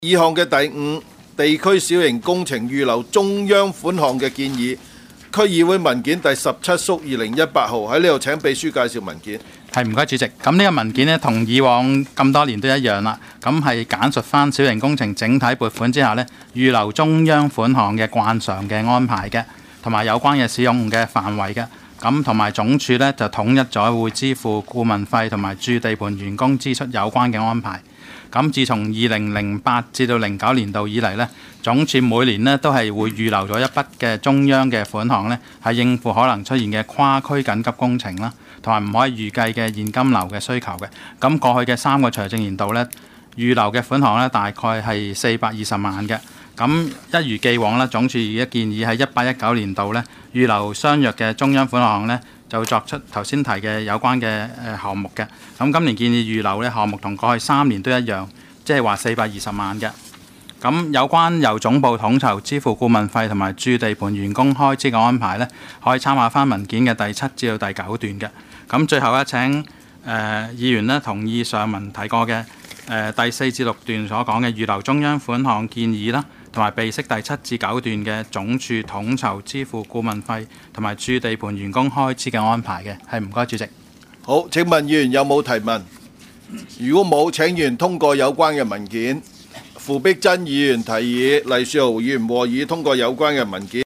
議項嘅第五，地區小型工程預留中央款項嘅建議，區議會文件第17縮2018號。喺呢度請秘書介紹文件。 係，唔該主席。咁呢個文件呢，同以往咁多年都一樣啦。咁係簡述翻小型工程整體撥款之下呢，預留中央款項嘅慣常嘅安排嘅，同埋有關嘅使用嘅範圍嘅。咁同埋總署呢，就統一咗會支付顧問費同埋駐地盤員工支出有關嘅安排。咁自從2008至到09年度以嚟呢，總署每年呢都係會預留咗一筆嘅中央嘅款項呢，係應付可能出現嘅跨區緊急工程啦，同埋唔可以預計嘅現金流嘅需求嘅。咁過去嘅3個財政年度呢，預留嘅款項呢大概係420萬嘅。咁一如既往啦，總署而家建議喺18-19年度呢，預留相若嘅中央款項呢，就作出頭先提嘅有關嘅項目嘅。咁今年建議預留呢項目同過去3年都一樣，即係話420萬嘅。咁有關由總部統籌支付顧問費同埋駐地盤員工開支嘅安排呢，可以參考翻文件嘅第7至到第9段嘅。咁最後請議員呢同意上文提過嘅第4至6段所講嘅預留中央款項建議啦，同埋備悉第7至9段嘅總署統籌支付顧問費同埋駐地盤員工開支嘅安排嘅。係，唔該主席。 好，請問議員有冇提問？如果冇，請議員通過有關嘅文件。傅碧珍議員提議黎樹豪議員和議通過有關嘅文件。